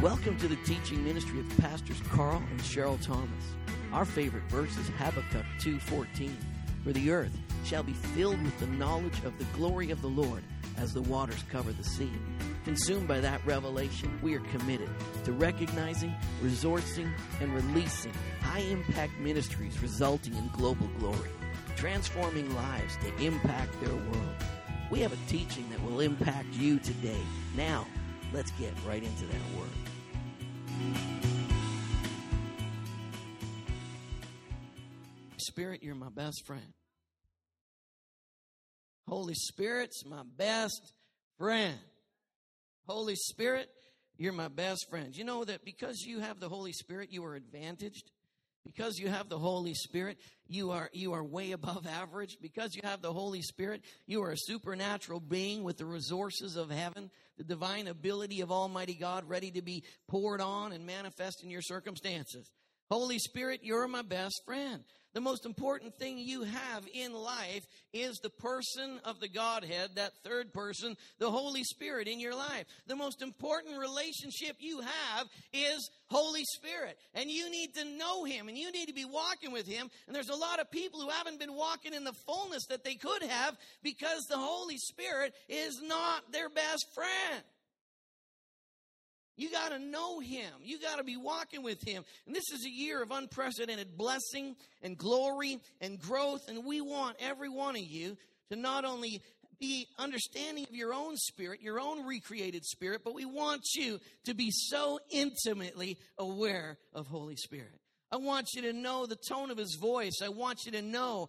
Welcome to the teaching ministry of Pastors Carl and Cheryl Thomas. Our favorite verse is Habakkuk 2:14. For the earth shall be filled with the knowledge of the glory of the Lord as the waters cover the sea. Consumed by that revelation, we are committed to recognizing, resourcing, and releasing high-impact ministries resulting in global glory, transforming lives to impact their world. We have a teaching that will impact you today. Now, let's get right into that word. Spirit, you're my best friend. Holy Spirit's my best friend. Holy Spirit, you're my best friend. You know that because you have the Holy Spirit, you are advantaged. Because you have the Holy Spirit, you are way above average. Because you have the Holy Spirit, you are a supernatural being with the resources of heaven, the divine ability of Almighty God ready to be poured on and manifest in your circumstances. Holy Spirit, you're my best friend. The most important thing you have in life is the person of the Godhead, that third person, the Holy Spirit in your life. The most important relationship you have is Holy Spirit. And you need to know Him, and you need to be walking with Him. And there's a lot of people who haven't been walking in the fullness that they could have because the Holy Spirit is not their best friend. You got to know Him. You got to be walking with Him. And this is a year of unprecedented blessing and glory and growth. And we want every one of you to not only be understanding of your own spirit, your own recreated spirit, but we want you to be so intimately aware of Holy Spirit. I want you to know the tone of His voice. I want you to know.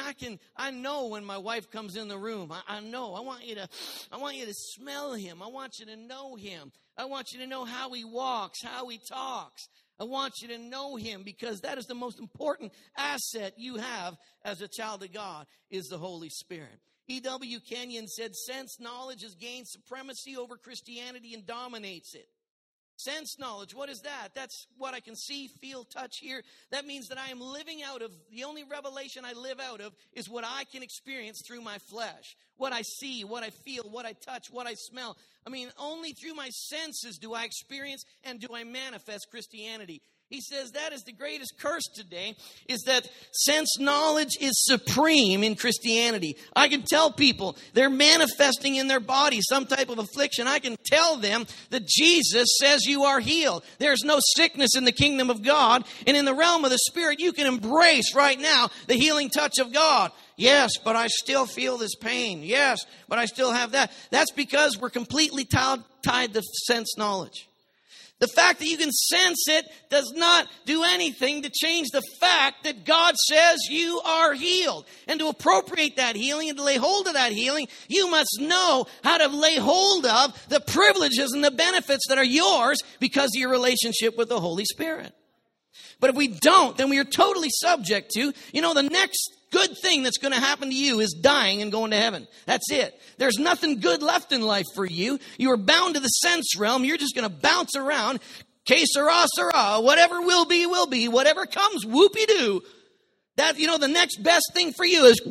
I know when my wife comes in the room. I know. I want you to smell Him. I want you to know Him. I want you to know how He walks, how He talks. I want you to know Him because that is the most important asset you have as a child of God is the Holy Spirit. E.W. Kenyon said, sense knowledge has gained supremacy over Christianity and dominates it. Sense knowledge, what is that? That's what I can see, feel, touch, hear. That means that I am living out of, the only revelation I live out of is what I can experience through my flesh. What I see, what I feel, what I touch, what I smell. Only through my senses do I experience and do I manifest Christianity. He says that is the greatest curse today, is that sense knowledge is supreme in Christianity. I can tell people they're manifesting in their body some type of affliction. I can tell them that Jesus says you are healed. There's no sickness in the kingdom of God. And in the realm of the Spirit, you can embrace right now the healing touch of God. Yes, but I still feel this pain. Yes, but I still have that. That's because we're completely tied to sense knowledge. The fact that you can sense it does not do anything to change the fact that God says you are healed. And to appropriate that healing and to lay hold of that healing, you must know how to lay hold of the privileges and the benefits that are yours because of your relationship with the Holy Spirit. But if we don't, then we are totally subject to, the next good thing that's going to happen to you is dying and going to heaven. That's it. There's nothing good left in life for you. You are bound to the sense realm. You're just going to bounce around. Que sera, sera. Whatever will be, will be. Whatever comes, whoopie-doo. That, the next best thing for you is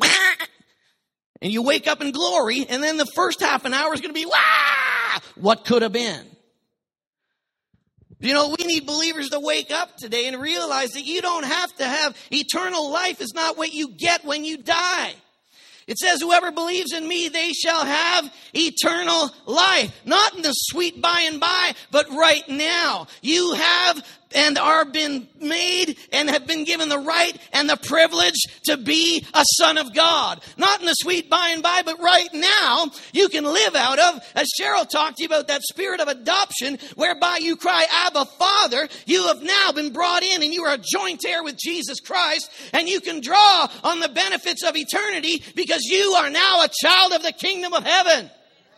and you wake up in glory, and then the first half an hour is going to be what could have been. We need believers to wake up today and realize that you don't have to have eternal life. Is not what you get when you die. It says, whoever believes in me, they shall have eternal life. Not in the sweet by and by, but right now. You have and are been made and have been given the right and the privilege to be a son of God. Not in the sweet by and by, but right now you can live out of, as Cheryl talked to you about, that spirit of adoption whereby you cry, Abba, Father. You have now been brought in and you are a joint heir with Jesus Christ, and you can draw on the benefits of eternity because you are now a child of the kingdom of heaven.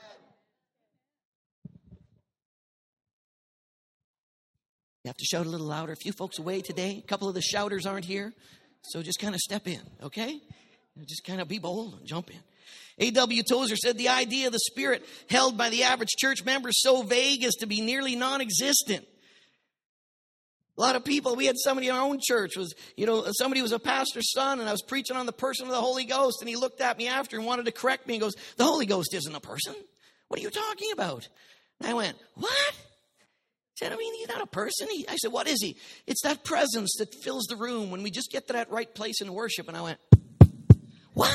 You have to shout a little louder. A few folks away today. A couple of the shouters aren't here. So just kind of step in, okay? Just kind of be bold and jump in. A.W. Tozer said the idea of the Spirit held by the average church member is so vague as to be nearly non-existent. A lot of people, we had somebody in our own church, somebody was a pastor's son, and I was preaching on the person of the Holy Ghost, and he looked at me after and wanted to correct me and goes, the Holy Ghost isn't a person. What are you talking about? And I went, what? said, I mean, he's not a person. I said, what is he? It's that presence that fills the room when we just get to that right place in worship. And I went, what?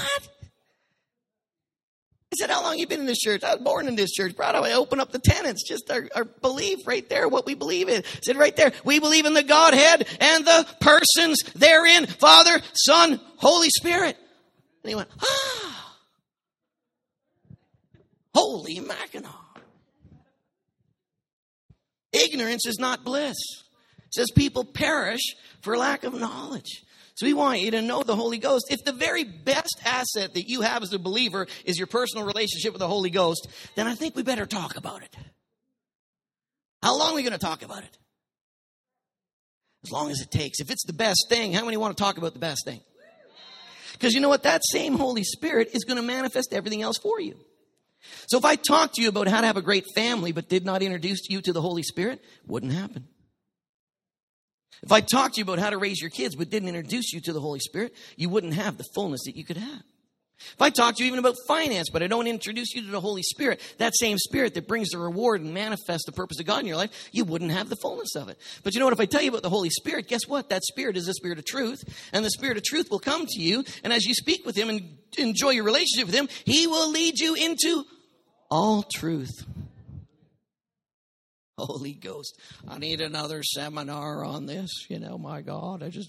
I said, how long have you been in this church? I was born in this church. Bro, I open up the tenets, just our belief right there, what we believe in. I said right there, we believe in the Godhead and the persons therein, Father, Son, Holy Spirit. And he went, holy Mackinac. Ignorance is not bliss. It says people perish for lack of knowledge. So we want you to know the Holy Ghost. If the very best asset that you have as a believer is your personal relationship with the Holy Ghost, then I think we better talk about it. How long are we going to talk about it? As long as it takes. If it's the best thing, how many want to talk about the best thing? Because you know what? That same Holy Spirit is going to manifest everything else for you. So if I talked to you about how to have a great family but did not introduce you to the Holy Spirit, it wouldn't happen. If I talked to you about how to raise your kids but didn't introduce you to the Holy Spirit, you wouldn't have the fullness that you could have. If I talk to you even about finance, but I don't introduce you to the Holy Spirit, that same Spirit that brings the reward and manifests the purpose of God in your life, you wouldn't have the fullness of it. But you know what? If I tell you about the Holy Spirit, guess what? That Spirit is the Spirit of truth, and the Spirit of truth will come to you, and as you speak with Him and enjoy your relationship with Him, He will lead you into all truth. Holy Ghost. I need another seminar on this. You know, my God, this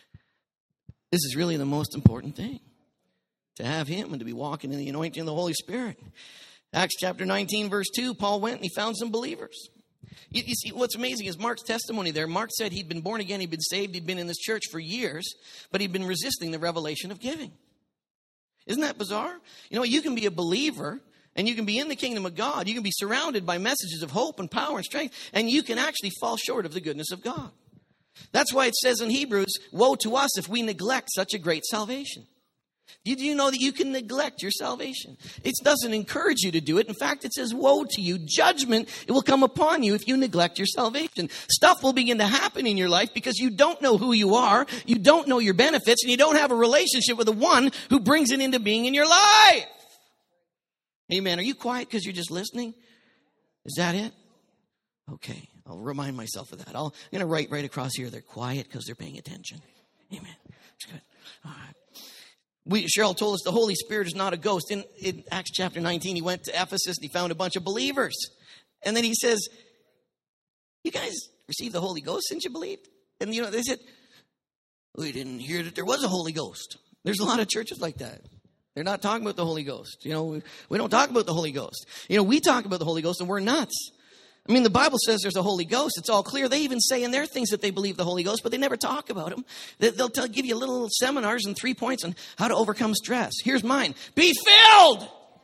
is really the most important thing. To have Him and to be walking in the anointing of the Holy Spirit. Acts chapter 19, verse 2, Paul went and he found some believers. You see, what's amazing is Mark's testimony there. Mark said he'd been born again, he'd been saved, he'd been in this church for years, but he'd been resisting the revelation of giving. Isn't that bizarre? You know, you can be a believer and you can be in the kingdom of God. You can be surrounded by messages of hope and power and strength, and you can actually fall short of the goodness of God. That's why it says in Hebrews, woe to us if we neglect such a great salvation. Did you know that you can neglect your salvation? It doesn't encourage you to do it. In fact, it says, woe to you. Judgment, it will come upon you if you neglect your salvation. Stuff will begin to happen in your life because you don't know who you are, you don't know your benefits, and you don't have a relationship with the one who brings it into being in your life. Amen. Are you quiet because you're just listening? Is that it? Okay. I'll remind myself of that. I'm going to write right across here. They're quiet because they're paying attention. Amen. That's good. All right. Cheryl told us the Holy Spirit is not a ghost. In Acts chapter 19, he went to Ephesus and he found a bunch of believers. And then he says, you guys received the Holy Ghost since you believed? And you know, they said, we didn't hear that there was a Holy Ghost. There's a lot of churches like that. They're not talking about the Holy Ghost. You know, we don't talk about the Holy Ghost. You know, we talk about the Holy Ghost and we're nuts. I mean, the Bible says there's a Holy Ghost. It's all clear. They even say in their things that they believe the Holy Ghost, but they never talk about him. They'll give you little seminars and 3 points on how to overcome stress. Here's mine. Be filled.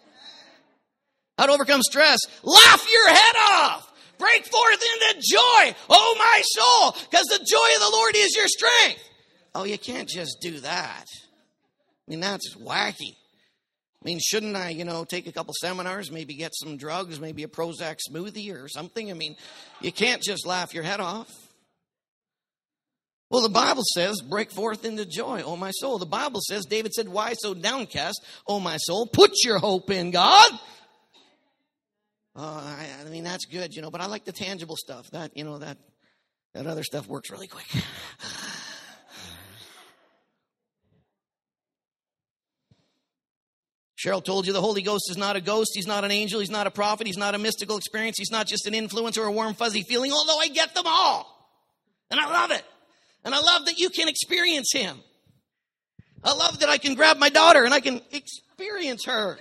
How to overcome stress. Laugh your head off. Break forth into joy. Oh, my soul. Because the joy of the Lord is your strength. Oh, you can't just do that. I mean, that's wacky. I mean, shouldn't I, take a couple seminars, maybe get some drugs, maybe a Prozac smoothie or something? I mean, you can't just laugh your head off. Well, the Bible says, break forth into joy, oh my soul. The Bible says, David said, why so downcast, oh my soul? Put your hope in God. I mean, that's good, but I like the tangible stuff. That other stuff works really quick. Cheryl told you the Holy Ghost is not a ghost. He's not an angel. He's not a prophet. He's not a mystical experience. He's not just an influence or a warm, fuzzy feeling, although I get them all. And I love it. And I love that you can experience Him. I love that I can grab my daughter and I can experience her.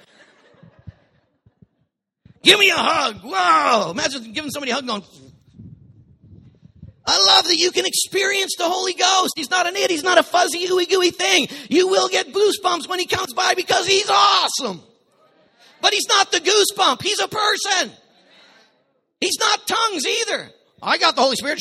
Give me a hug. Whoa. Imagine giving somebody a hug going. I love that you can experience the Holy Ghost. He's not an it. He's not a fuzzy, ooey-gooey thing. You will get goosebumps when He comes by because He's awesome. But He's not the goosebump. He's a person. He's not tongues either. I got the Holy Spirit.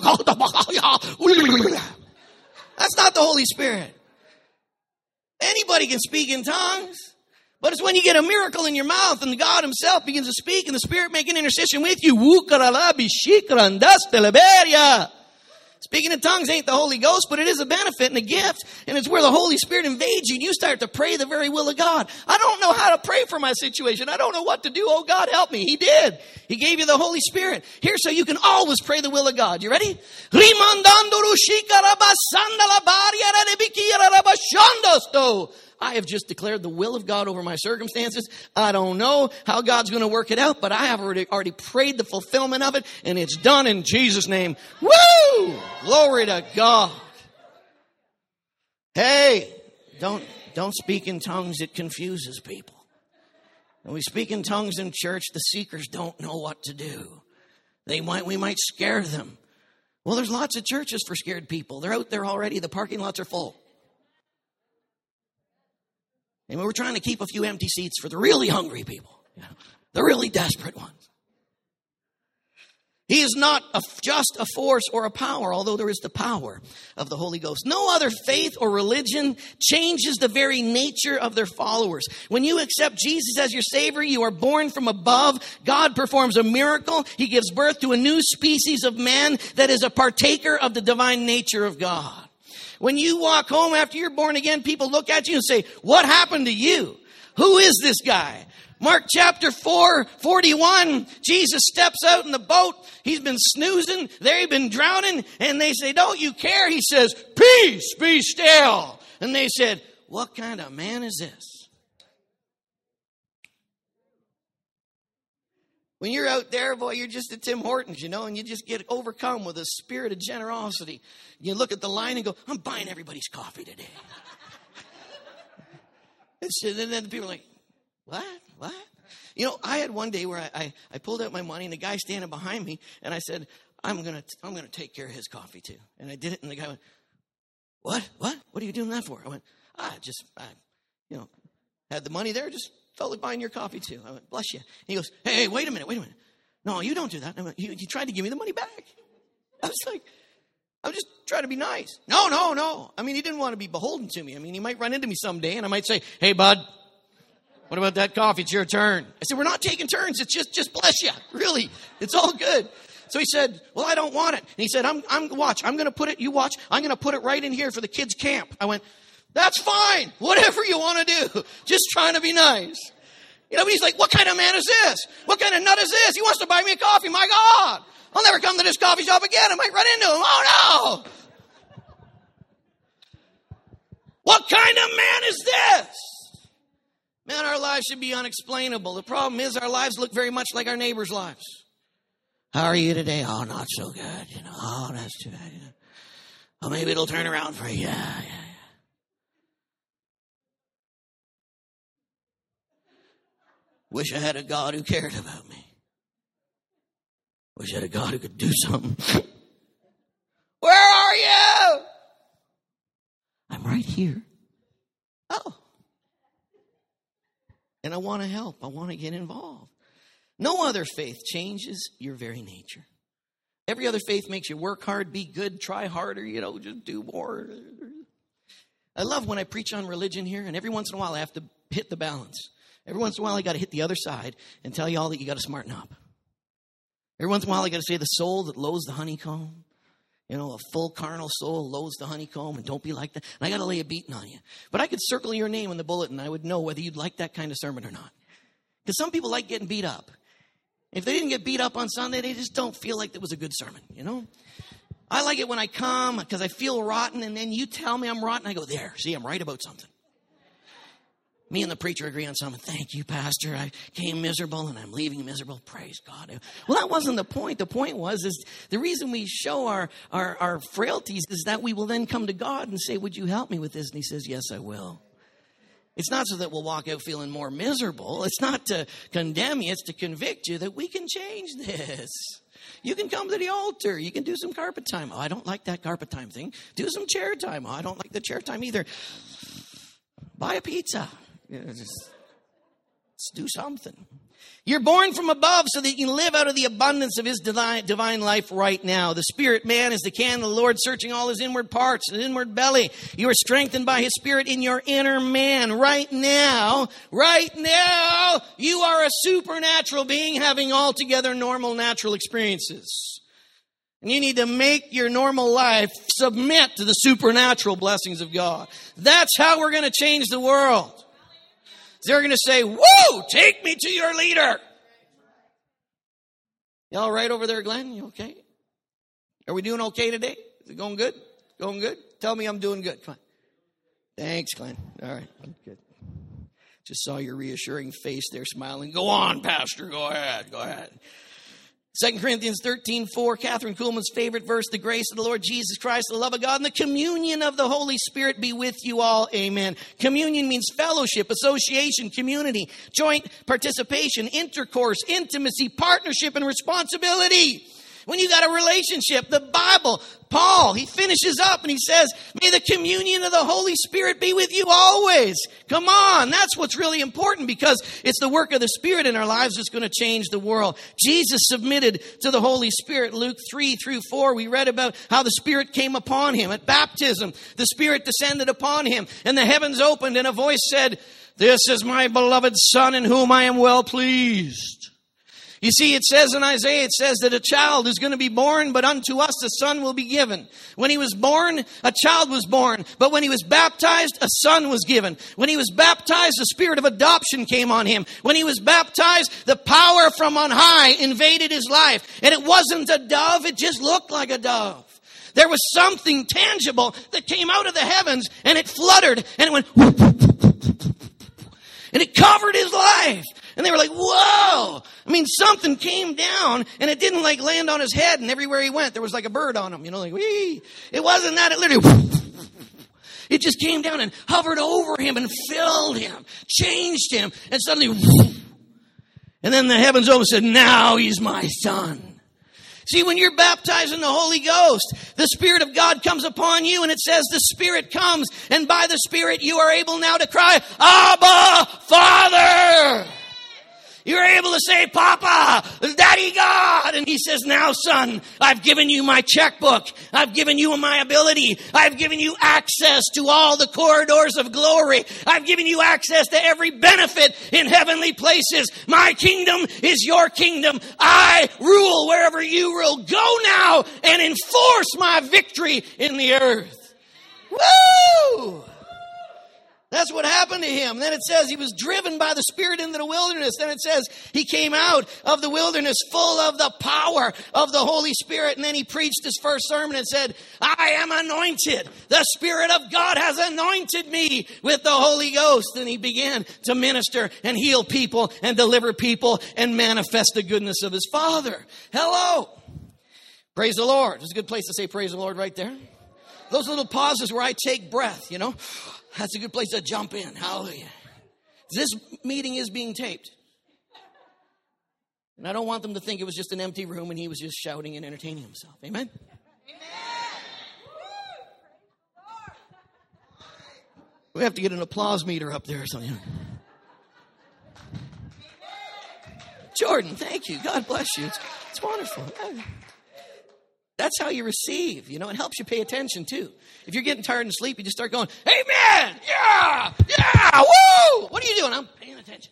That's not the Holy Spirit. Anybody can speak in tongues. But it's when you get a miracle in your mouth and God Himself begins to speak and the Spirit making intercession with you. Speaking in tongues ain't the Holy Ghost, but it is a benefit and a gift. And it's where the Holy Spirit invades you and you start to pray the very will of God. I don't know how to pray for my situation. I don't know what to do. Oh, God, help me. He did. He gave you the Holy Spirit. Here, so you can always pray the will of God. You ready? I have just declared the will of God over my circumstances. I don't know how God's going to work it out, but I have already prayed the fulfillment of it, and it's done in Jesus' name. Woo! Glory to God. Hey, don't speak in tongues. It confuses people. When we speak in tongues in church, the seekers don't know what to do. We might scare them. Well, there's lots of churches for scared people. They're out there already. The parking lots are full. And we're trying to keep a few empty seats for the really hungry people, the really desperate ones. He is not just a force or a power, although there is the power of the Holy Ghost. No other faith or religion changes the very nature of their followers. When you accept Jesus as your Savior, you are born from above. God performs a miracle. He gives birth to a new species of man that is a partaker of the divine nature of God. When you walk home after you're born again, people look at you and say, what happened to you? Who is this guy? Mark chapter 4:41, Jesus steps out in the boat. He's been snoozing. They've been drowning. And they say, don't you care? He says, peace, be still. And they said, what kind of man is this? When you're out there, boy, you're just a Tim Hortons, and you just get overcome with a spirit of generosity. You look at the line and go, I'm buying everybody's coffee today. And then the people are like, what? I had one day where I pulled out my money and the guy standing behind me and I said, I'm going to take care of his coffee too. And I did it and the guy went, what? What are you doing that for? I went, I had the money there, just felt like buying your coffee too. I went, bless you. And he goes, hey, wait a minute. No, you don't do that. And I went, he tried to give me the money back. I was like, I'm just trying to be nice. No. I mean, he didn't want to be beholden to me. I mean, he might run into me someday and I might say, hey, bud, what about that coffee? It's your turn. I said, we're not taking turns. It's just bless you. Really, it's all good. So he said, well, I don't want it. And he said, I'm going to put it, you watch, I'm going to put it right in here for the kids' camp. I went, that's fine. Whatever you want to do. Just trying to be nice. But he's like, what kind of man is this? What kind of nut is this? He wants to buy me a coffee. My God. I'll never come to this coffee shop again. I might run into him. Oh, no. What kind of man is this? Man, our lives should be unexplainable. The problem is our lives look very much like our neighbors' lives. How are you today? Oh, not so good. Oh, that's too bad. Oh, maybe it'll turn around for you. Yeah. Wish I had a God who cared about me. Wish I had a God who could do something. Where are you? I'm right here. Oh. And I want to help. I want to get involved. No other faith changes your very nature. Every other faith makes you work hard, be good, try harder, just do more. I love when I preach on religion here, and every once in a while I have to hit the balance. Every once in a while I got to hit the other side and tell you all that you got to smarten up. Every once in a while I got to say the soul that loathes the honeycomb. A full carnal soul loathes the honeycomb, and don't be like that. And I got to lay a beating on you. But I could circle your name in the bulletin. I would know whether you'd like that kind of sermon or not. Because some people like getting beat up. If they didn't get beat up on Sunday, they just don't feel like it was a good sermon, I like it when I come because I feel rotten, and then you tell me I'm rotten. I go, there, see, I'm right about something. Me and the preacher agree on something. Thank you, Pastor. I came miserable and I'm leaving miserable. Praise God. Well, that wasn't the point. The point is the reason we show our frailties is that we will then come to God and say, would you help me with this? And he says, yes, I will. It's not so that we'll walk out feeling more miserable. It's not to condemn you. It's to convict you that we can change this. You can come to the altar. You can do some carpet time. Oh, I don't like that carpet time thing. Do some chair time. Oh, I don't like the chair time either. Buy a pizza. Just do something. You're born from above so that you can live out of the abundance of his divine life right now. The spirit man is the candle of the Lord, searching all his inward parts and inward belly. You are strengthened by his spirit in your inner man. Right now, you are a supernatural being having altogether normal natural experiences. And you need to make your normal life submit to the supernatural blessings of God. That's how we're going to change the world. They're going to say, woo, take me to your leader. You all right over there, Glenn? You okay? Are we doing okay today? Is it going good? Going good? Tell me I'm doing good. Come on. Thanks, Glenn. All right, I'm good. Just saw your reassuring face there smiling. Go on, Pastor. Go ahead. Go ahead. 2 Corinthians 13:4, Catherine Kuhlman's favorite verse, the grace of the Lord Jesus Christ, the love of God, and the communion of the Holy Spirit be with you all. Amen. Communion means fellowship, association, community, joint participation, intercourse, intimacy, partnership, and responsibility. When you got a relationship, the Bible, Paul, he finishes up and he says, may the communion of the Holy Spirit be with you always. Come on, that's what's really important, because it's the work of the Spirit in our lives that's going to change the world. Jesus submitted to the Holy Spirit. Luke 3-4, we read about how the Spirit came upon him. At baptism, the Spirit descended upon him, and the heavens opened, and a voice said, this is my beloved Son in whom I am well pleased. You see, it says in Isaiah, it says that a child is going to be born, but unto us a son will be given. When he was born, a child was born. But when he was baptized, a son was given. When he was baptized, the spirit of adoption came on him. When he was baptized, the power from on high invaded his life. And it wasn't a dove, it just looked like a dove. There was something tangible that came out of the heavens, and it fluttered, and it went, and it covered his life. And they were like, whoa. I mean, something came down, and it didn't like land on his head, and everywhere he went, there was like a bird on him, like, wee. It wasn't that. It literally, it just came down and hovered over him and filled him, changed him, and suddenly, and then the heavens opened and said, now he's my son. See, when you're baptized in the Holy Ghost, the Spirit of God comes upon you, and it says the Spirit comes, and by the Spirit you are able now to cry, Abba, Father. You're able to say, Papa, Daddy God. And he says, now, son, I've given you my checkbook. I've given you my ability. I've given you access to all the corridors of glory. I've given you access to every benefit in heavenly places. My kingdom is your kingdom. I rule wherever you rule. Go now and enforce my victory in the earth. Woo! That's what happened to him. Then it says he was driven by the Spirit into the wilderness. Then it says he came out of the wilderness full of the power of the Holy Spirit. And then he preached his first sermon and said, I am anointed. The Spirit of God has anointed me with the Holy Ghost. And he began to minister and heal people and deliver people and manifest the goodness of his Father. Hello. Praise the Lord. It's a good place to say praise the Lord right there. Those little pauses where I take breath, That's a good place to jump in. Hallelujah. This meeting is being taped. And I don't want them to think it was just an empty room and he was just shouting and entertaining himself. Amen? Amen. We have to get an applause meter up there or something. Jordan, thank you. God bless you. It's wonderful. That's how you receive, It helps you pay attention, too. If you're getting tired and sleep, you just start going, amen, yeah, woo! What are you doing? I'm paying attention.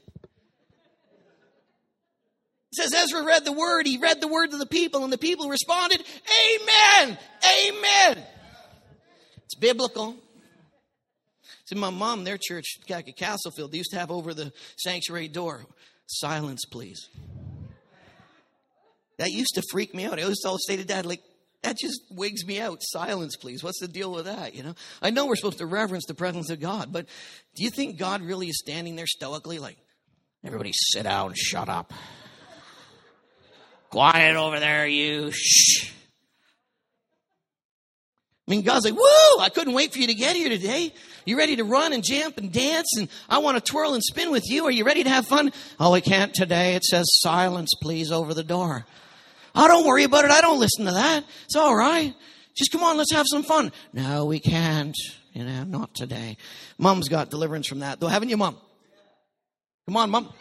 It says Ezra read the word. He read the word to the people, and the people responded, amen, amen. It's biblical. See, my mom, their church, Castlefield, they used to have over the sanctuary door, silence, please. That used to freak me out. I always say to Dad, that just wigs me out. Silence, please. What's the deal with that, I know we're supposed to reverence the presence of God, but do you think God really is standing there stoically like, everybody sit down, shut up. Quiet over there, you. Shh. I mean, God's like, woo, I couldn't wait for you to get here today. You ready to run and jump and dance? And I want to twirl and spin with you. Are you ready to have fun? Oh, we can't today. It says silence, please, over the door. Oh, don't worry about it. I don't listen to that. It's all right. Just come on, let's have some fun. No, we can't. Not today. Mom's got deliverance from that, though, haven't you, Mom? Come on, Mom.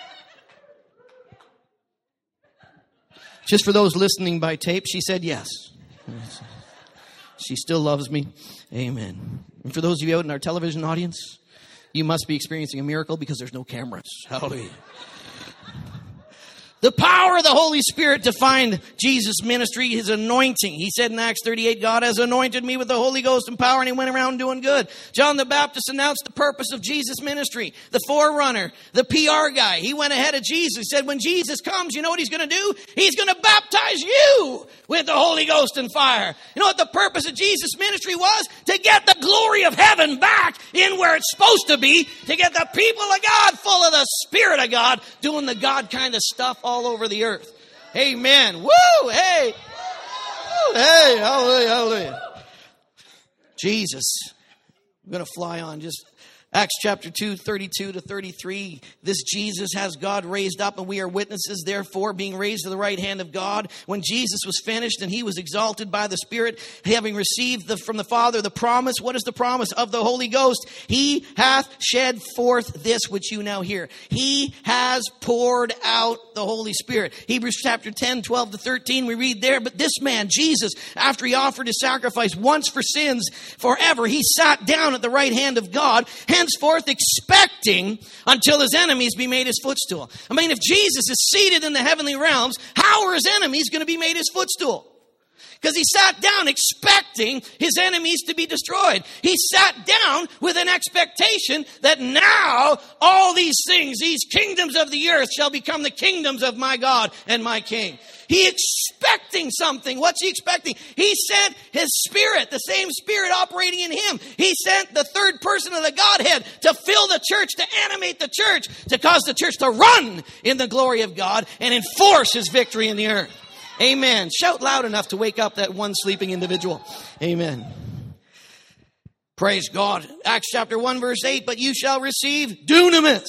Just for those listening by tape, she said yes. She still loves me. Amen. And for those of you out in our television audience, you must be experiencing a miracle because there's no cameras. Hallelujah. The power of the Holy Spirit defined Jesus' ministry, his anointing. He said in Acts 38, God has anointed me with the Holy Ghost and power, and he went around doing good. John the Baptist announced the purpose of Jesus' ministry. The forerunner, the PR guy, he went ahead of Jesus. He said, when Jesus comes, you know what he's going to do? He's going to baptize you with the Holy Ghost and fire. You know what the purpose of Jesus' ministry was? To get the glory of heaven back in where it's supposed to be, to get the people of God full of the Spirit of God, doing the God kind of stuff all over the earth. Amen. Woo! Hey! Woo, hey! Hallelujah! Hallelujah! Jesus. I'm going to fly on just Acts chapter 2, 32 to 33. This Jesus has God raised up, and we are witnesses, therefore, being raised to the right hand of God. When Jesus was finished and he was exalted by the Spirit, having received from the Father the promise. What is the promise? Of the Holy Ghost. He hath shed forth this which you now hear. He has poured out the Holy Spirit. Hebrews chapter 10, 12 to 13, we read there, but this man, Jesus, after he offered his sacrifice once for sins forever, he sat down at the right hand of God, henceforth expecting until his enemies be made his footstool. I mean, if Jesus is seated in the heavenly realms, how are his enemies going to be made his footstool? Because he sat down expecting his enemies to be destroyed. He sat down with an expectation that now all these things, these kingdoms of the earth shall become the kingdoms of my God and my King. He expecting something. What's he expecting? He sent his Spirit, the same Spirit operating in him. He sent the third person of the Godhead to fill the church, to animate the church, to cause the church to run in the glory of God and enforce his victory in the earth. Amen. Shout loud enough to wake up that one sleeping individual. Amen. Praise God. Acts chapter 1 verse 8, but you shall receive dunamis.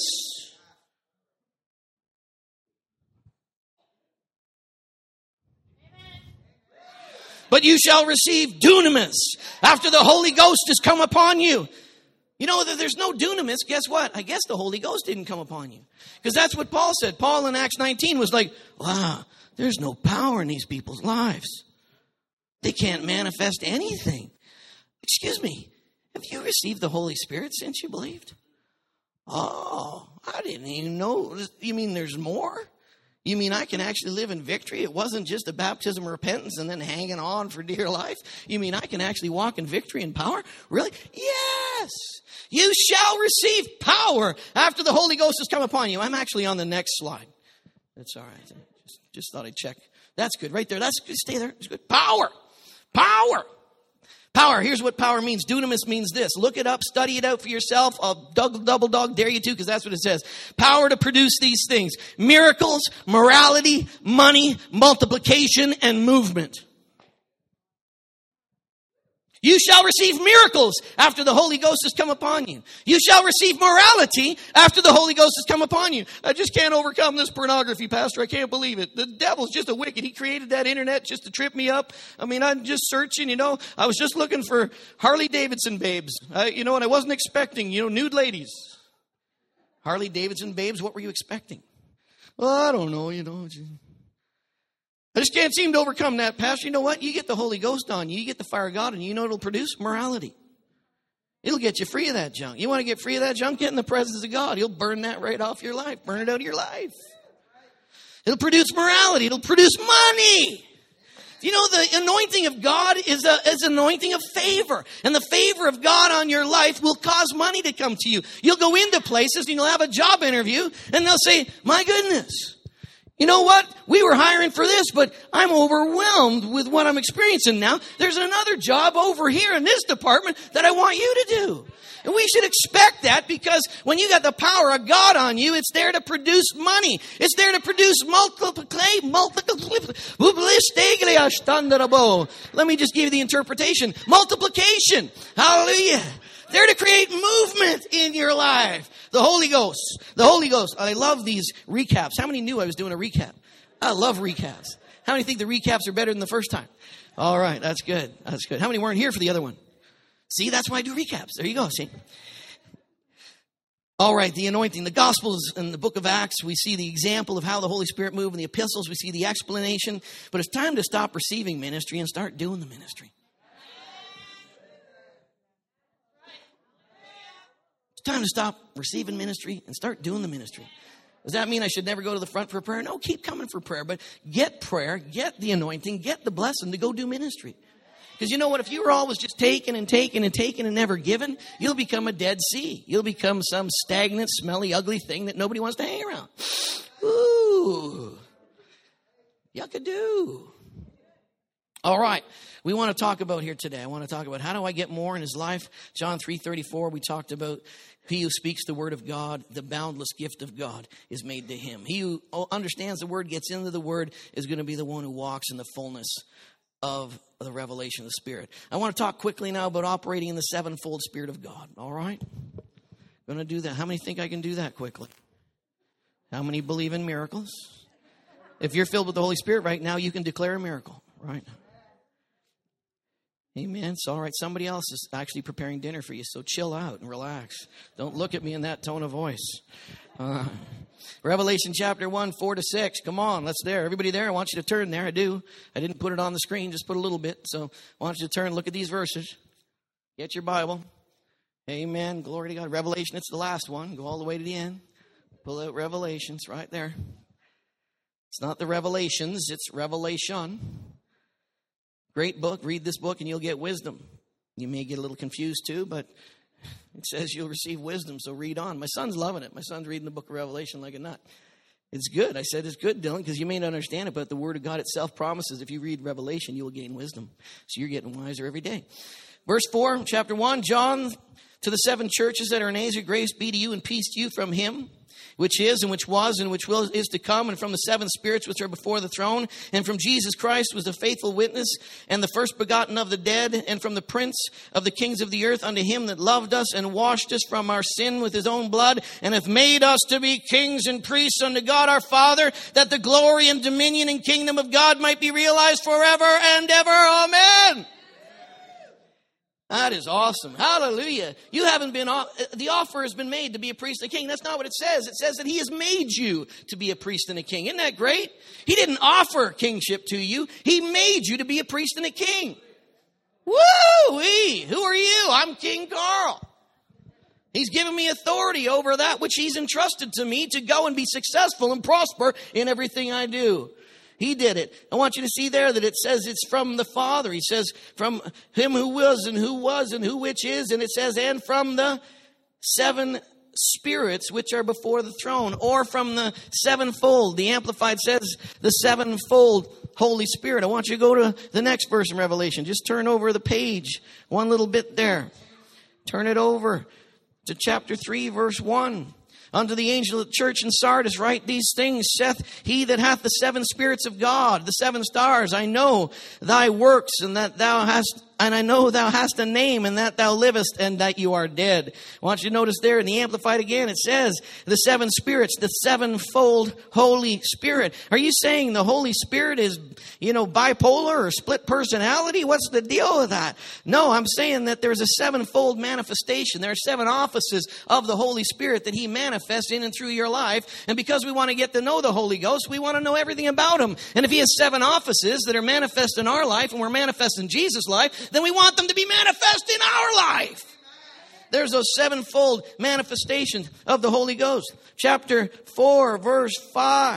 But you shall receive dunamis after the Holy Ghost has come upon you. You know that there's no dunamis. Guess what? I guess the Holy Ghost didn't come upon you. Because that's what Paul said. Paul in Acts 19 was like, wow, there's no power in these people's lives. They can't manifest anything. Excuse me, have you received the Holy Spirit since you believed? Oh, I didn't even know. You mean there's more? You mean I can actually live in victory? It wasn't just a baptism of repentance and then hanging on for dear life. You mean I can actually walk in victory and power? Really? Yes. You shall receive power after the Holy Ghost has come upon you. I'm actually on the next slide. That's all right. Just thought I'd check. That's good right there. That's good. Stay there. It's good. Power. Power. Power. Here's what power means. Dunamis means this. Look it up. Study it out for yourself. I'll double dog dare you to, because that's what it says. Power to produce these things. Miracles, morality, money, multiplication, and movement. You shall receive miracles after the Holy Ghost has come upon you. You shall receive morality after the Holy Ghost has come upon you. I just can't overcome this pornography, Pastor. I can't believe it. The devil's just a wicked. He created that internet just to trip me up. I mean, I'm just searching, I was just looking for Harley Davidson babes. And I wasn't expecting, nude ladies. Harley Davidson babes, what were you expecting? Well, I don't know, I just can't seem to overcome that, Pastor. You know what? You get the Holy Ghost on you. You get the fire of God, and it'll produce morality. It'll get you free of that junk. You want to get free of that junk? Get in the presence of God. He'll burn that right off your life. Burn it out of your life. It'll produce morality. It'll produce money. The anointing of God is an anointing of favor. And the favor of God on your life will cause money to come to you. You'll go into places, and you'll have a job interview, and they'll say, my goodness. You know what? We were hiring for this, but I'm overwhelmed with what I'm experiencing now. There's another job over here in this department that I want you to do. And we should expect that, because when you got the power of God on you, it's there to produce money. It's there to produce Let me just give you the interpretation. Multiplication. Hallelujah. They're to create movement in your life. The Holy Ghost. The Holy Ghost. I love these recaps. How many knew I was doing a recap? I love recaps. How many think the recaps are better than the first time? All right. That's good. That's good. How many weren't here for the other one? See, that's why I do recaps. There you go. See? All right. The anointing. The Gospels in the book of Acts, we see the example of how the Holy Spirit moved. In the epistles, we see the explanation. But it's time to stop receiving ministry and start doing the ministry. Time to stop receiving ministry and start doing the ministry. Does that mean I should never go to the front for prayer? No, keep coming for prayer. But get prayer, get the anointing, get the blessing to go do ministry. Because you know what? If you were always just taking and taking and taking and never giving, you'll become a Dead Sea. You'll become some stagnant, smelly, ugly thing that nobody wants to hang around. Ooh. Yuckadoo. All right. We want to talk about here today. I want to talk about how do I get more in his life. John 3:34, we talked about he who speaks the word of God, the boundless gift of God is made to him. He who understands the word, gets into the word, is going to be the one who walks in the fullness of the revelation of the Spirit. I want to talk quickly now about operating in the sevenfold Spirit of God. All right? I'm going to do that. How many think I can do that quickly? How many believe in miracles? If you're filled with the Holy Spirit right now, you can declare a miracle, right? Amen. It's all right. Somebody else is actually preparing dinner for you, so chill out and relax. Don't look at me in that tone of voice. Revelation chapter 1, 4-6. Come on, let's there. Everybody there? I want you to turn there. I do. I didn't put it on the screen, just put a little bit. So I want you to turn, look at these verses. Get your Bible. Amen. Glory to God. Revelation, it's the last one. Go all the way to the end. Pull out Revelations right there. It's not the Revelations, it's Revelation. Great book. Read this book and you'll get wisdom. You may get a little confused too, but it says you'll receive wisdom, so read on. My son's loving it. My son's reading the book of Revelation like a nut. It's good. I said it's good, Dylan, because you may not understand it, but the Word of God itself promises if you read Revelation, you will gain wisdom. So you're getting wiser every day. Verse 4, chapter 1, John, to the 7 churches that are in Asia, grace be to you and peace to you from him, which is and which was and which will is to come, and from the 7 spirits which are before the throne, and from Jesus Christ was the faithful witness, and the first begotten of the dead, and from the prince of the kings of the earth, unto him that loved us and washed us from our sin with his own blood, and hath made us to be kings and priests unto God our Father, that the glory and dominion and kingdom of God might be realized forever and ever. Amen. That is awesome. Hallelujah. You haven't been, the offer has been made to be a priest and a king. That's not what it says. It says that he has made you to be a priest and a king. Isn't that great? He didn't offer kingship to you. He made you to be a priest and a king. Woo-wee. Who are you? I'm King Carl. He's given me authority over that which he's entrusted to me to go and be successful and prosper in everything I do. He did it. I want you to see there that it says it's from the Father. He says from him who was and who which is. And it says, and from the 7 spirits which are before the throne, or from the sevenfold. The Amplified says the sevenfold Holy Spirit. I want you to go to the next verse in Revelation. Just turn over the page one little bit there. Turn it over to chapter 3, verse 1. Unto the angel of the church in Sardis write these things, saith he that hath the 7 spirits of God, the 7 stars. I know thy works, and I know thou hast a name, and that thou livest, and that you are dead. I want you to notice there in the Amplified again, it says the 7 spirits, the sevenfold Holy Spirit. Are you saying the Holy Spirit is, bipolar or split personality? What's the deal with that? No, I'm saying that there's a sevenfold manifestation. There are 7 offices of the Holy Spirit that he manifests in and through your life. And because we want to get to know the Holy Ghost, we want to know everything about him. And if he has 7 offices that are manifest in our life, and we're manifest in Jesus' life, then we want them to be manifest in our life. There's those sevenfold manifestations of the Holy Ghost. Chapter 4, verse 5.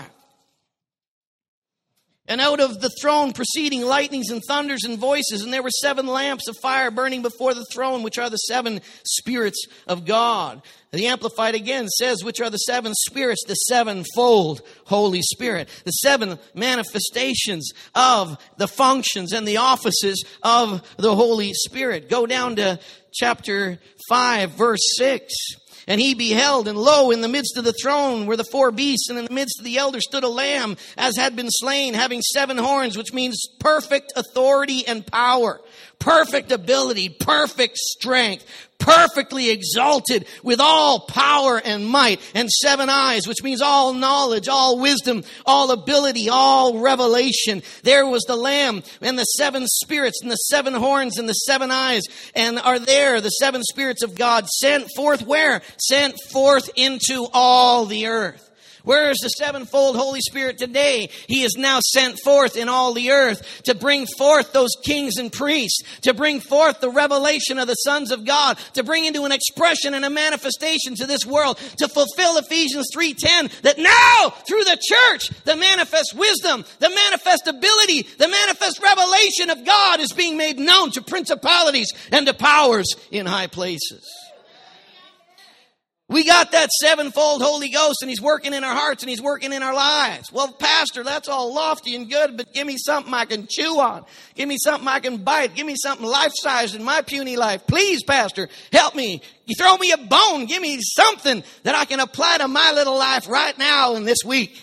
And out of the throne proceeding lightnings and thunders and voices, and there were 7 lamps of fire burning before the throne, which are the 7 spirits of God. The Amplified again says, which are the 7 spirits, the sevenfold Holy Spirit. The 7 manifestations of the functions and the offices of the Holy Spirit. Go down to chapter 5, verse 6. And he beheld, and lo, in the midst of the throne were the 4 beasts, and in the midst of the elders stood a lamb, as had been slain, having 7 horns, which means perfect authority and power, perfect ability, perfect strength, perfectly exalted with all power and might, and 7 eyes, which means all knowledge, all wisdom, all ability, all revelation. There was the Lamb and the 7 spirits and the 7 horns and the 7 eyes, and are there the 7 spirits of God sent forth where? Sent forth into all the earth. Where is the sevenfold Holy Spirit today? He is now sent forth in all the earth to bring forth those kings and priests, to bring forth the revelation of the sons of God, to bring into an expression and a manifestation to this world, to fulfill Ephesians 3:10, that now through the church, the manifest wisdom, the manifest ability, the manifest revelation of God is being made known to principalities and to powers in high places. We got that sevenfold Holy Ghost, and He's working in our hearts and He's working in our lives. Well, Pastor, that's all lofty and good, but give me something I can chew on. Give me something I can bite. Give me something life-sized in my puny life. Please, Pastor, help me. You throw me a bone. Give me something that I can apply to my little life right now and this week.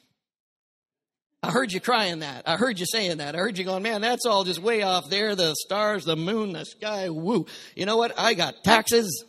I heard you crying that. I heard you saying that. I heard you going, man, that's all just way off there. The stars, the moon, the sky, woo. You know what? I got taxes.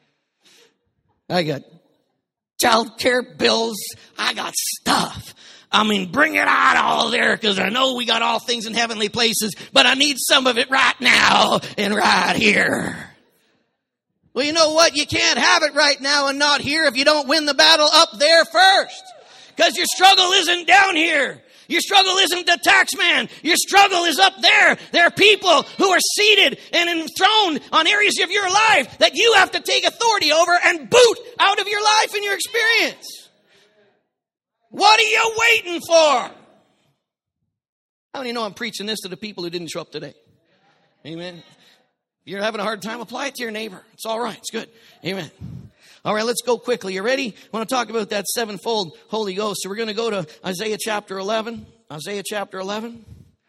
I got child care bills. I got stuff. I mean, bring it out all there, because I know we got all things in heavenly places, but I need some of it right now and right here. Well, you know what? You can't have it right now and not here if you don't win the battle up there first. Because your struggle isn't down here. Your struggle isn't the tax man. Your struggle is up there. There are people who are seated and enthroned on areas of your life that you have to take authority over and boot out of your life and your experience. What are you waiting for? How many know I'm preaching this to the people who didn't show up today? Amen. If you're having a hard time, apply it to your neighbor. It's all right. It's good. Amen. All right, let's go quickly. You ready? I want to talk about that sevenfold Holy Ghost. So we're going to go to Isaiah chapter 11. Isaiah chapter 11.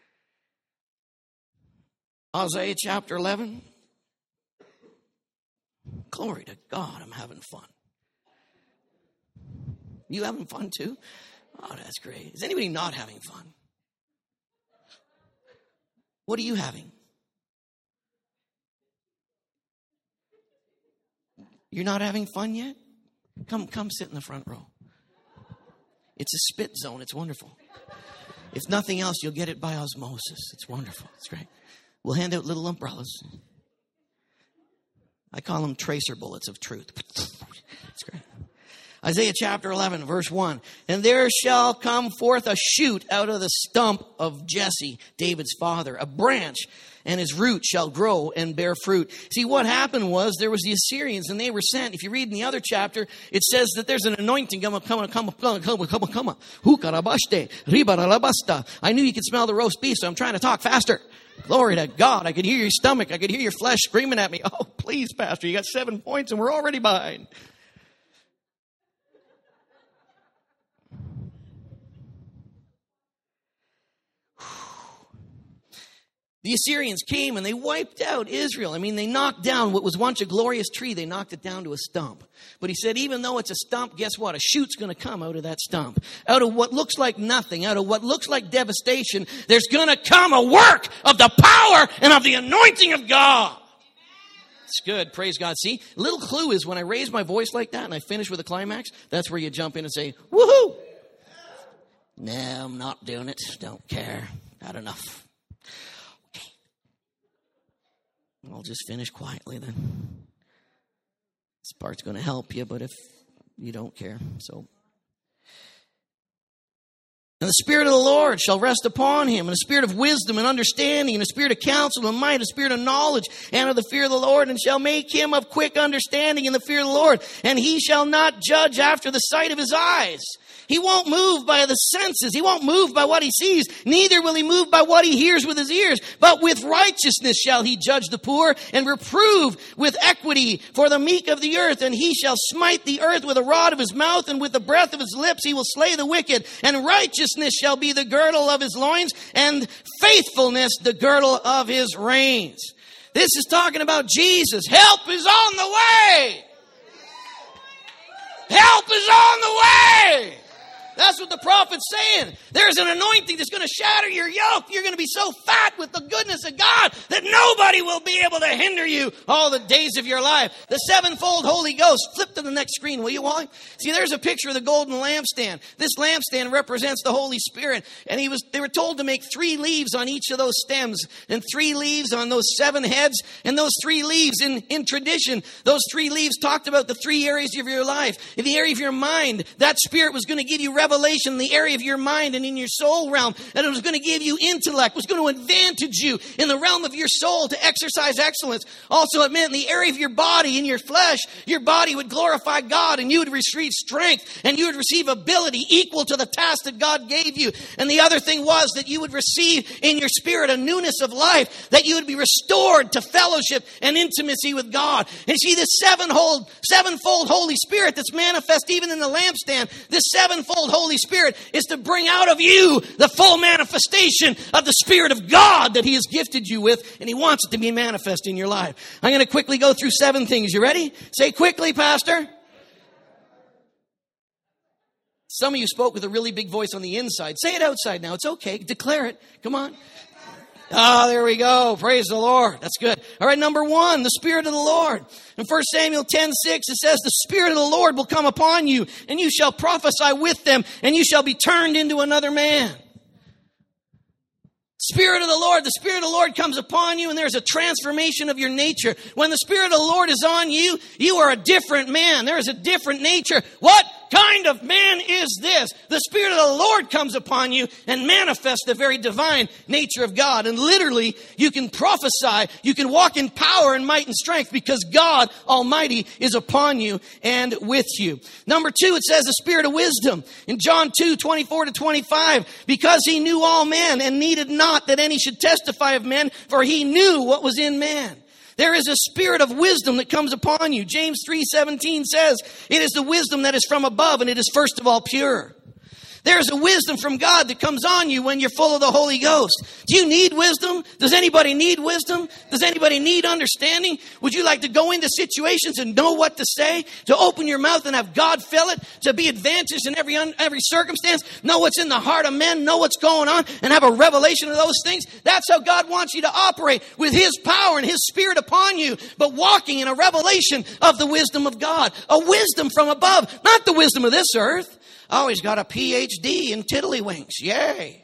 Isaiah chapter 11. Glory to God, I'm having fun. You having fun too? Oh, that's great. Is anybody not having fun? What are you having? You're not having fun yet? Come sit in the front row. It's a spit zone. It's wonderful. If nothing else, you'll get it by osmosis. It's wonderful. It's great. We'll hand out little umbrellas. I call them tracer bullets of truth. It's great. Isaiah chapter 11, verse 1. And there shall come forth a shoot out of the stump of Jesse, David's father, a branch, and his root shall grow and bear fruit. See, what happened was there was the Assyrians, and they were sent. If you read in the other chapter, it says that there's an anointing. I knew you could smell the roast beef, so I'm trying to talk faster. Glory to God. I could hear your stomach. I could hear your flesh screaming at me. Oh, please, Pastor, you got 7 points and we're already behind. The Assyrians came and they wiped out Israel. I mean, they knocked down what was once a glorious tree. They knocked it down to a stump. But he said, even though it's a stump, guess what? A shoot's going to come out of that stump. Out of what looks like nothing, out of what looks like devastation, there's going to come a work of the power and of the anointing of God. It's good. Praise God. See, a little clue is when I raise my voice like that and I finish with a climax, that's where you jump in and say, woohoo! No, I'm not doing it. Don't care. Not enough. I'll just finish quietly then. This part's going to help you, but if you don't care, so. And the Spirit of the Lord shall rest upon him, and a spirit of wisdom and understanding, and a spirit of counsel and might, a spirit of knowledge, and of the fear of the Lord, and shall make him of quick understanding in the fear of the Lord. And he shall not judge after the sight of his eyes. He won't move by the senses. He won't move by what he sees. Neither will he move by what he hears with his ears. But with righteousness shall he judge the poor and reprove with equity for the meek of the earth. And he shall smite the earth with a rod of his mouth, and with the breath of his lips he will slay the wicked. And righteousness shall be the girdle of his loins, and faithfulness the girdle of his reins. This is talking about Jesus. Help is on the way. Help is on the way. That's what the prophet's saying. There's an anointing that's going to shatter your yoke. You're going to be so fat with the goodness of God that nobody will be able to hinder you all the days of your life. The sevenfold Holy Ghost. Flip to the next screen, will you, Wally? See, there's a picture of the golden lampstand. This lampstand represents the Holy Spirit. And they were told to make 3 leaves on each of those stems and 3 leaves on those 7 heads. And those 3 leaves in tradition, those 3 leaves talked about the 3 areas of your life. In the area of your mind, that Spirit was going to give you revelation in the area of your mind and in your soul realm. And it was going to give you intellect, was going to advantage you in the realm of your soul to exercise excellence. Also, it meant in the area of your body, in your flesh, your body would glorify God and you would receive strength and you would receive ability equal to the task that God gave you. And the other thing was that you would receive in your spirit a newness of life, that you would be restored to fellowship and intimacy with God. And see, this sevenfold Holy Spirit that's manifest even in the lampstand, this sevenfold Holy Spirit is to bring out of you the full manifestation of the Spirit of God that He has gifted you with, and He wants it to be manifest in your life. I'm going to quickly go through 7 things. You ready? Say quickly, Pastor. Some of you spoke with a really big voice on the inside. Say it outside now. It's okay. Declare it. Come on. There we go. Praise the Lord. That's good. All right, number 1, the Spirit of the Lord. In 1 Samuel 10:6, it says, the Spirit of the Lord will come upon you, and you shall prophesy with them, and you shall be turned into another man. Spirit of the Lord comes upon you, and there's a transformation of your nature. When the Spirit of the Lord is on you, you are a different man. There is a different nature. What kind of man is this? The Spirit of the Lord comes upon you and manifests the very divine nature of God. And literally, you can prophesy, you can walk in power and might and strength because God Almighty is upon you and with you. Number 2, it says the Spirit of wisdom. In John 2:24-25, because He knew all men and needed not that any should testify of men, for He knew what was in man. There is a spirit of wisdom that comes upon you. James 3:17 says, it is the wisdom that is from above, and it is first of all pure. There is a wisdom from God that comes on you when you're full of the Holy Ghost. Do you need wisdom? Does anybody need wisdom? Does anybody need understanding? Would you like to go into situations and know what to say? To open your mouth and have God fill it? To be advantaged in every circumstance? Know what's in the heart of men? Know what's going on? And have a revelation of those things? That's how God wants you to operate, with His power and His Spirit upon you, but walking in a revelation of the wisdom of God. A wisdom from above, not the wisdom of this earth. Oh, he's got a PhD in tiddlywinks. Yay.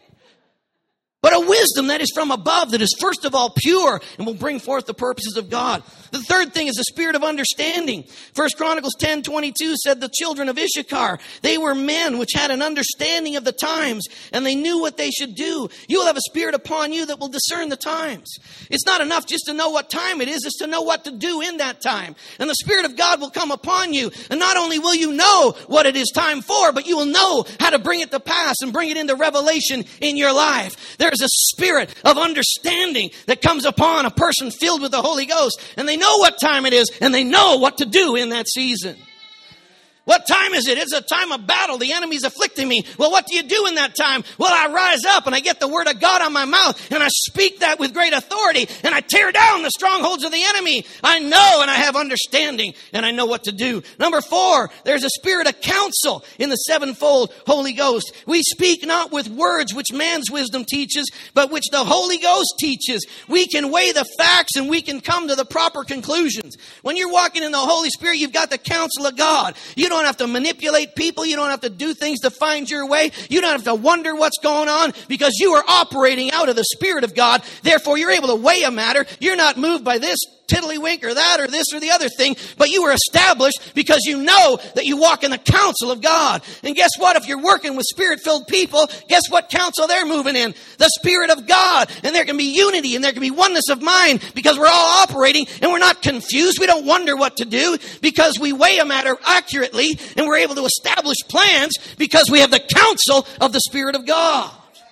But a wisdom that is from above, that is first of all pure and will bring forth the purposes of God. The third thing is the spirit of understanding. 1 Chronicles 10:22 said the children of Issachar, they were men which had an understanding of the times, and they knew what they should do. You will have a spirit upon you that will discern the times. It's not enough just to know what time it is, it's to know what to do in that time. And the Spirit of God will come upon you, and not only will you know what it is time for, but you will know how to bring it to pass and bring it into revelation in your life. There's a spirit of understanding that comes upon a person filled with the Holy Ghost, and they know what time it is, and they know what to do in that season. What time is it? It's a time of battle. The enemy's afflicting me. Well, what do you do in that time? Well, I rise up and I get the word of God on my mouth and I speak that with great authority and I tear down the strongholds of the enemy. I know and I have understanding and I know what to do. Number 4, there's a spirit of counsel in the sevenfold Holy Ghost. We speak not with words which man's wisdom teaches, but which the Holy Ghost teaches. We can weigh the facts and we can come to the proper conclusions. When you're walking in the Holy Spirit, you've got the counsel of God. You don't have to manipulate people. You don't have to do things to find your way. You don't have to wonder what's going on because you are operating out of the Spirit of God. Therefore, you're able to weigh a matter. You're not moved by this tiddlywink or that or this or the other thing, but you are established because you know that you walk in the counsel of God. And guess what? If you're working with Spirit-filled people, guess what counsel they're moving in? The Spirit of God. And there can be unity and there can be oneness of mind because we're all operating and we're not confused. We don't wonder what to do because we weigh a matter accurately and we're able to establish plans because we have the counsel of the Spirit of God.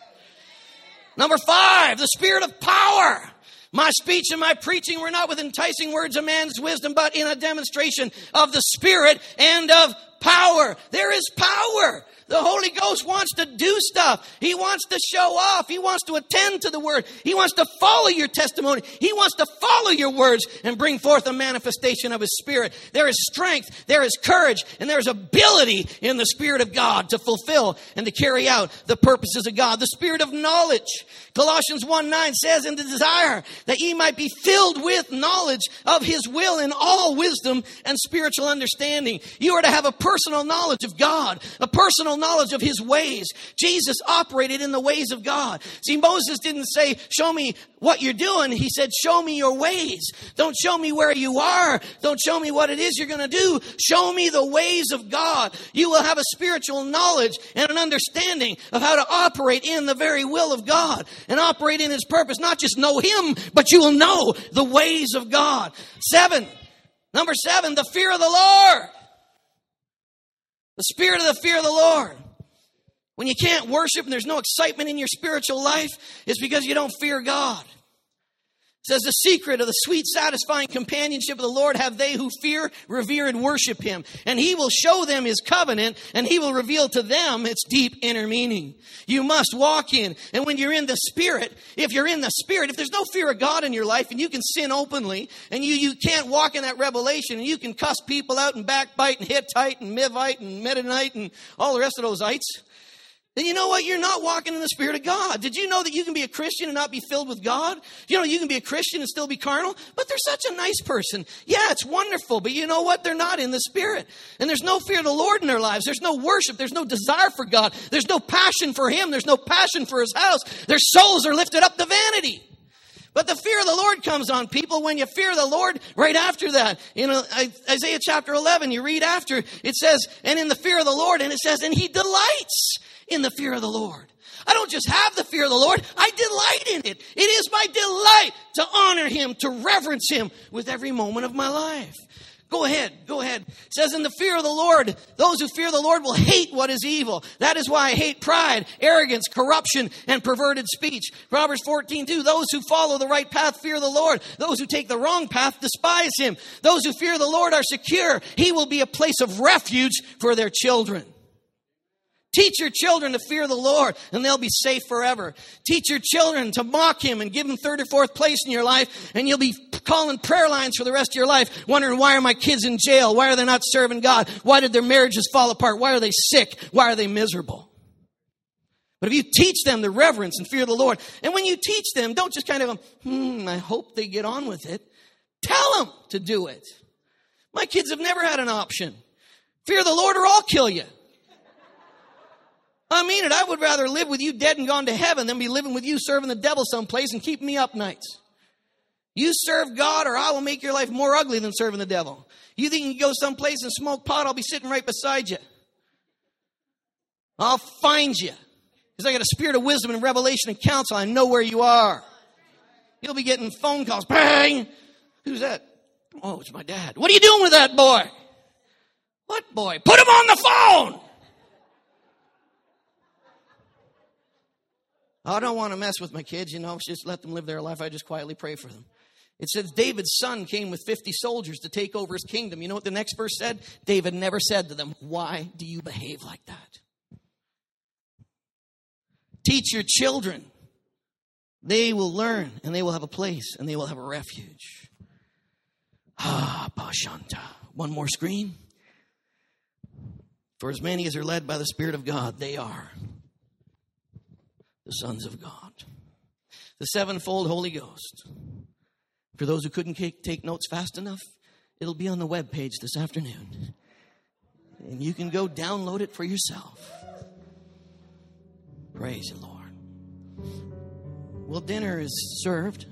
Number 5, the Spirit of power. My speech and my preaching were not with enticing words of man's wisdom, but in a demonstration of the Spirit and of power. There is power. The Holy Ghost wants to do stuff. He wants to show off. He wants to attend to the word. He wants to follow your testimony. He wants to follow your words and bring forth a manifestation of His Spirit. There is strength, there is courage, and there is ability in the Spirit of God to fulfill and to carry out the purposes of God. The Spirit of knowledge. Colossians 1:9 says, "In the desire that ye might be filled with knowledge of His will in all wisdom and spiritual understanding." You are to have a personal knowledge of God, a personal knowledge of His ways. Jesus operated in the ways of God. See, Moses didn't say, "Show me what you're doing." He said, "Show me your ways." Don't show me where you are. Don't show me what it is you're going to do. Show me the ways of God. You will have a spiritual knowledge and an understanding of how to operate in the very will of God and operate in His purpose. Not just know Him, but you will know the ways of God. Number 7, the fear of the Lord. The spirit of the fear of the Lord. When you can't worship and there's no excitement in your spiritual life, it's because you don't fear God. It says, "The secret of the sweet, satisfying companionship of the Lord have they who fear, revere, and worship Him. And He will show them His covenant, and He will reveal to them its deep inner meaning." You must walk in. And when you're in the Spirit, if you're in the Spirit, if there's no fear of God in your life, and you can sin openly, and you can't walk in that revelation, and you can cuss people out and backbite and Hittite and Mivite and Midianite and all the rest of those ites, then you know what? You're not walking in the Spirit of God. Did you know that you can be a Christian and not be filled with God? You know, you can be a Christian and still be carnal, but they're such a nice person. Yeah, it's wonderful, but you know what? They're not in the Spirit. And there's no fear of the Lord in their lives. There's no worship. There's no desire for God. There's no passion for Him. There's no passion for His house. Their souls are lifted up to vanity. But the fear of the Lord comes on people when you fear the Lord right after that. You know, Isaiah chapter 11, you read after, it says, "And in the fear of the Lord," and it says, "And He delights in the fear of the Lord." I don't just have the fear of the Lord, I delight in it. It is my delight to honor Him, to reverence Him with every moment of my life. Go ahead. It says, "In the fear of the Lord, those who fear the Lord will hate what is evil. That is why I hate pride, arrogance, corruption, and perverted speech." Proverbs 14:2, "Those who follow the right path fear the Lord. Those who take the wrong path despise Him. Those who fear the Lord are secure. He will be a place of refuge for their children." Teach your children to fear the Lord, and they'll be safe forever. Teach your children to mock Him and give Him third or fourth place in your life, and you'll be calling prayer lines for the rest of your life, wondering, why are my kids in jail? Why are they not serving God? Why did their marriages fall apart? Why are they sick? Why are they miserable? But if you teach them the reverence and fear of the Lord, and when you teach them, don't just kind of go, I hope they get on with it. Tell them to do it. My kids have never had an option. Fear the Lord or I'll kill you. I mean it. I would rather live with you dead and gone to heaven than be living with you serving the devil someplace and keeping me up nights. You serve God or I will make your life more ugly than serving the devil. You think you can go someplace and smoke pot, I'll be sitting right beside you. I'll find you. Because I got a spirit of wisdom and revelation and counsel. I know where you are. You'll be getting phone calls. Bang! Who's that? Oh, it's my dad. What are you doing with that boy? What boy? Put him on the phone! I don't want to mess with my kids, just let them live their life. I just quietly pray for them. It says David's son came with 50 soldiers to take over his kingdom. You know what the next verse said? David never said to them, "Why do you behave like that?" Teach your children. They will learn, and they will have a place, and they will have a refuge. Bashanta. One more screen. For as many as are led by the Spirit of God, they are the sons of God. The sevenfold Holy Ghost. For those who couldn't take notes fast enough, it'll be on the webpage this afternoon. And you can go download it for yourself. Praise the Lord. Well, dinner is served.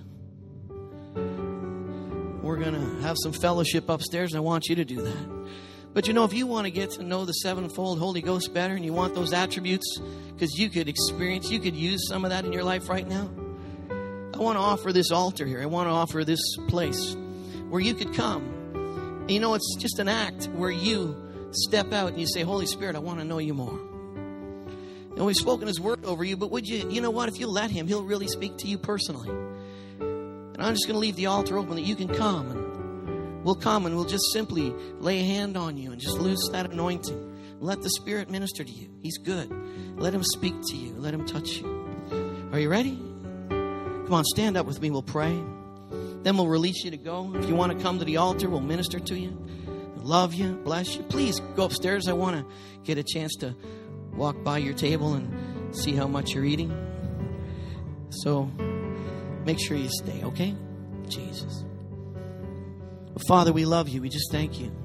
We're going to have some fellowship upstairs, and I want you to do that. But if you want to get to know the sevenfold Holy Ghost better, and you want those attributes, because you could use some of that in your life right now, I want to offer this altar here. I want to offer this place where you could come. And it's just an act where you step out and you say, "Holy Spirit, I want to know you more." And we've spoken His word over you, but would you know what? If you let Him, He'll really speak to you personally. And I'm just going to leave the altar open that you can come, and we'll come and we'll just simply lay a hand on you and just loose that anointing. Let the Spirit minister to you. He's good. Let him speak to you. Let him touch you. Are you ready? Come on, stand up with me. We'll pray. Then we'll release you to go. If you want to come to the altar, we'll minister to you. Love you. Bless you. Please go upstairs. I want to get a chance to walk by your table and see how much you're eating. So make sure you stay, okay? Jesus. Well, Father, we love you. We just thank you.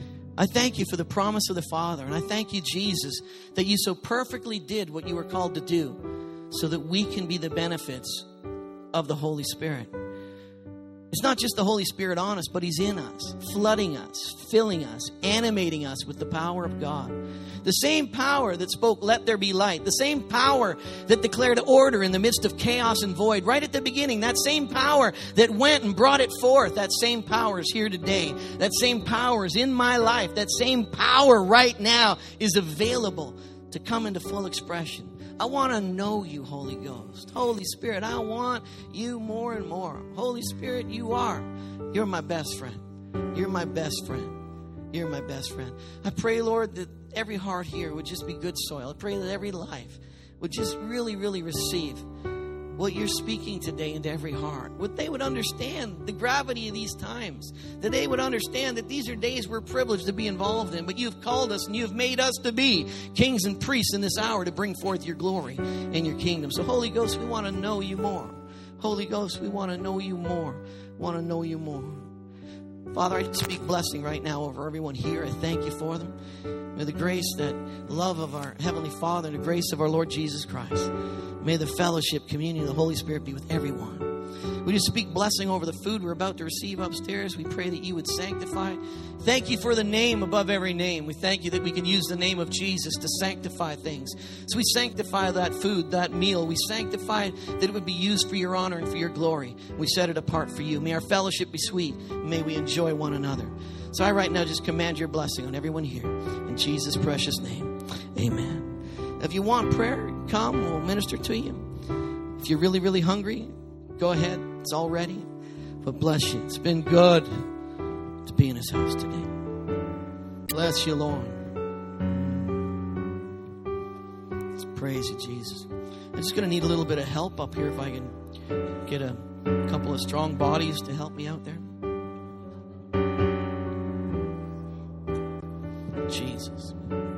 I thank you for the promise of the Father. And I thank you, Jesus, that you so perfectly did what you were called to do so that we can be the benefits of the Holy Spirit. It's not just the Holy Spirit on us, but He's in us, flooding us, filling us, animating us with the power of God. The same power that spoke, "Let there be light." The same power that declared order in the midst of chaos and void. Right at the beginning, that same power that went and brought it forth, that same power is here today. That same power is in my life. That same power right now is available to come into full expression. I want to know you, Holy Ghost. Holy Spirit, I want you more and more. Holy Spirit, you're my best friend. You're my best friend. You're my best friend. I pray, Lord, that every heart here would just be good soil. I pray that every life would just really, really receive what you're speaking today into every heart. What they would understand the gravity of these times. That they would understand that these are days we're privileged to be involved in. But you've called us and you've made us to be kings and priests in this hour to bring forth your glory and your kingdom. So Holy Ghost, we want to know you more. Holy Ghost, we want to know you more. Want to know you more. Father, I speak blessing right now over everyone here. I thank you for them. May the grace, that love of our Heavenly Father, and the grace of our Lord Jesus Christ, may the fellowship, communion of the Holy Spirit be with everyone. We just speak blessing over the food we're about to receive upstairs. We pray that you would sanctify it. Thank you for the name above every name. We thank you that we can use the name of Jesus to sanctify things. So we sanctify that food, that meal. We sanctify it that it would be used for your honor and for your glory. We set it apart for you. May our fellowship be sweet. May we enjoy one another. So I right now just command your blessing on everyone here. In Jesus' precious name, amen. If you want prayer, come. We'll minister to you. If you're really, really hungry, go ahead. It's all ready. But bless you. It's been good to be in His house today. Bless you, Lord. Let's praise you, Jesus. I'm just going to need a little bit of help up here if I can get a couple of strong bodies to help me out there. Jesus.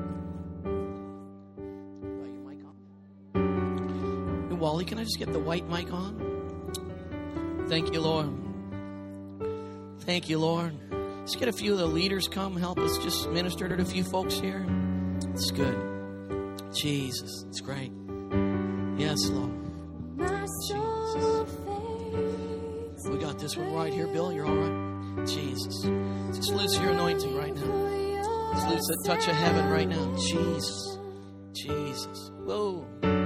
Wally, can I just get the white mic on? Thank you, Lord. Thank you, Lord. Let's get a few of the leaders come help us just minister to a few folks here. It's good. Jesus, it's great. Yes, Lord. Jesus. We got this one right here, Bill. You're all right? Jesus. Just loose your anointing right now. Just loose that touch of heaven right now. Jesus. Jesus. Whoa.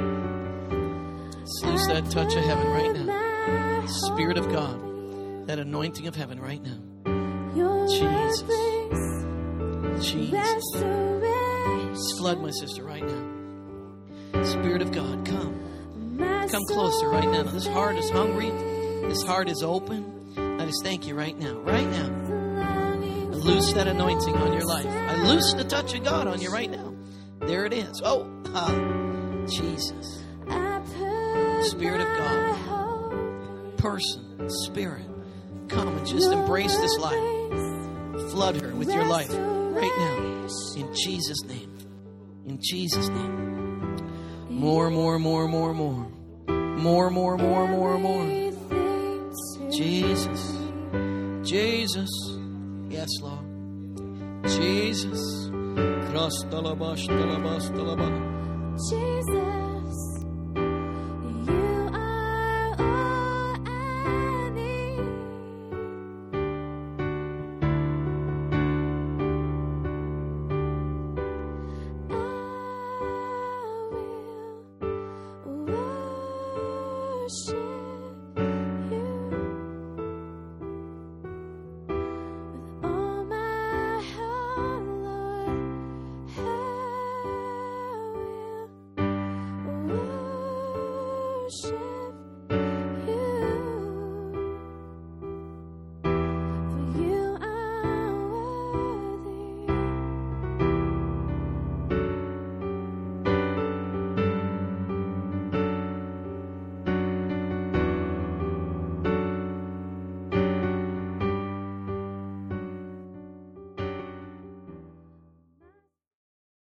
Just loose that touch of heaven right now. Spirit of God. That anointing of heaven right now. Jesus. Jesus. Just flood my sister right now. Spirit of God, come. Come closer right now. This heart is hungry. This heart is open. I just thank you right now. Right now. I loose that anointing on your life. I loose the touch of God on you right now. There it is. Oh, Jesus. Spirit of God. Person, Spirit. Come and just embrace this life. Flood her with your life right now. In Jesus' name. In Jesus' name. More, more, more, more, more. More, more, more, more, more. Jesus. Jesus. Yes, Lord. Jesus. Jesus. Worship